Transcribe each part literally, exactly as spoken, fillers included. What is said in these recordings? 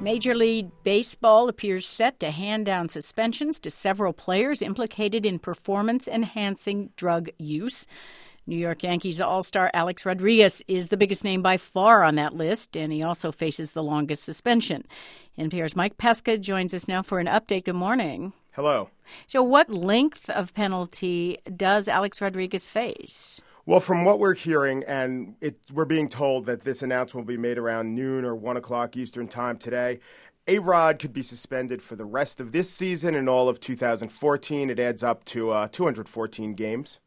Major League Baseball appears set to hand down suspensions to several players implicated in performance-enhancing drug use. New York Yankees All-Star Alex Rodriguez is the biggest name by far on that list, and he also faces the longest suspension. N P R's Mike Pesca joins us now for an update. Good morning. Hello. So what length of penalty does Alex Rodriguez face? Well, from what we're hearing, and it, we're being told that this announcement will be made around noon or one o'clock Eastern time today, A-Rod could be suspended for the rest of this season and all of two thousand fourteen. It adds up to uh, two hundred fourteen games.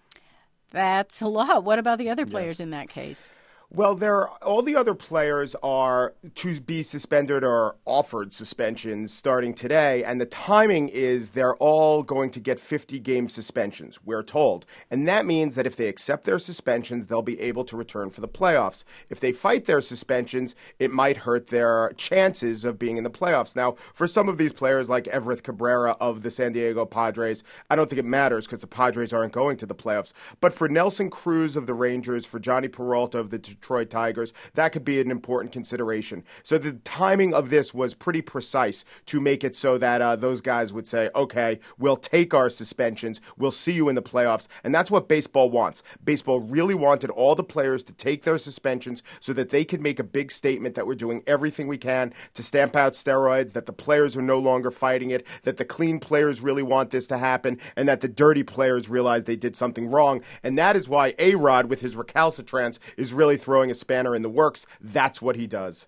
That's a lot. What about the other players Yes. in that case? Well, there all the other players are to be suspended or offered suspensions starting today, and the timing is they're all going to get fifty-game suspensions, we're told. And that means that if they accept their suspensions, they'll be able to return for the playoffs. If they fight their suspensions, it might hurt their chances of being in the playoffs. Now, for some of these players like Everth Cabrera of the San Diego Padres, I don't think it matters because the Padres aren't going to the playoffs. But for Nelson Cruz of the Rangers, for Johnny Peralta of the Detroit Tigers, that could be an important consideration. So the timing of this was pretty precise to make it so that uh, those guys would say, okay, we'll take our suspensions, we'll see you in the playoffs, and that's what baseball wants. Baseball really wanted all the players to take their suspensions so that they could make a big statement that we're doing everything we can to stamp out steroids, that the players are no longer fighting it, that the clean players really want this to happen, and that the dirty players realize they did something wrong. And that is why A-Rod, with his recalcitrance, is really throwing a spanner in the works. That's what he does.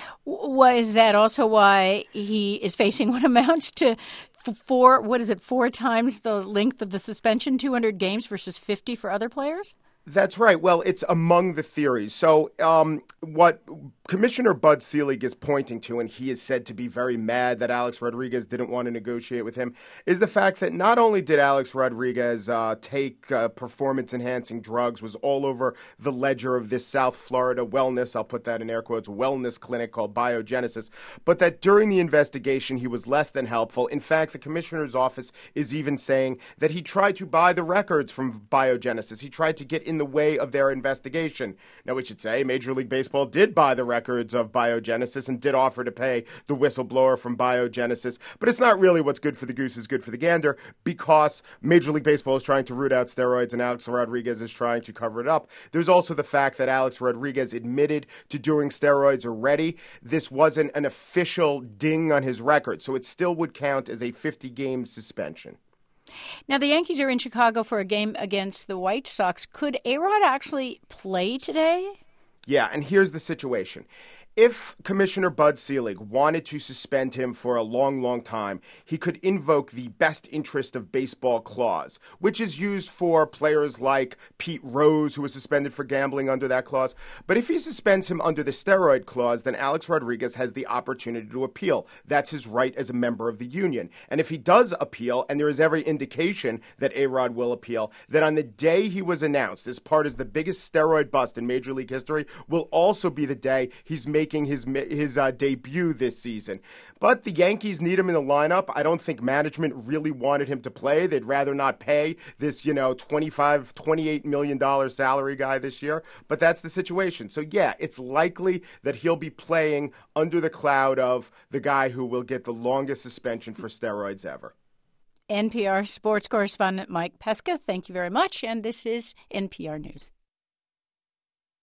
Why is that also why he is facing what amounts to four, what is it, four times the length of the suspension, two hundred games versus fifty for other players? That's right. Well, it's among the theories. So um, what Commissioner Bud Selig is pointing to, and he is said to be very mad that Alex Rodriguez didn't want to negotiate with him, is the fact that not only did Alex Rodriguez uh, take uh, performance-enhancing drugs, was all over the ledger of this South Florida wellness, I'll put that in air quotes, wellness clinic called Biogenesis, but that during the investigation he was less than helpful. In fact, the commissioner's office is even saying that he tried to buy the records from Biogenesis. He tried to get in the way of their investigation. Now, we should say Major League Baseball did buy the records of Biogenesis and did offer to pay the whistleblower from Biogenesis, but it's not really what's good for the goose is good for the gander, because Major League Baseball is trying to root out steroids and Alex Rodriguez is trying to cover it up. There's also the fact that Alex Rodriguez admitted to doing steroids already. This wasn't an official ding on his record, so it still would count as a fifty-game suspension. Now, the Yankees are in Chicago for a game against the White Sox. Could A-Rod actually play today? Yeah, and here's the situation. If Commissioner Bud Selig wanted to suspend him for a long, long time, he could invoke the best interest of baseball clause, which is used for players like Pete Rose, who was suspended for gambling under that clause. But if he suspends him under the steroid clause, then Alex Rodriguez has the opportunity to appeal. That's his right as a member of the union. And if he does appeal, and there is every indication that A-Rod will appeal, then on the day he was announced as part of the biggest steroid bust in Major League history will also be the day he's making his his uh, debut this season. But the Yankees need him in the lineup. I don't think management really wanted him to play. They'd rather not pay this, you know, twenty-five, twenty-eight million dollars salary guy this year. But that's the situation. So, yeah, it's likely that he'll be playing under the cloud of the guy who will get the longest suspension for steroids ever. N P R sports correspondent Mike Pesca, thank you very much. And this is N P R News.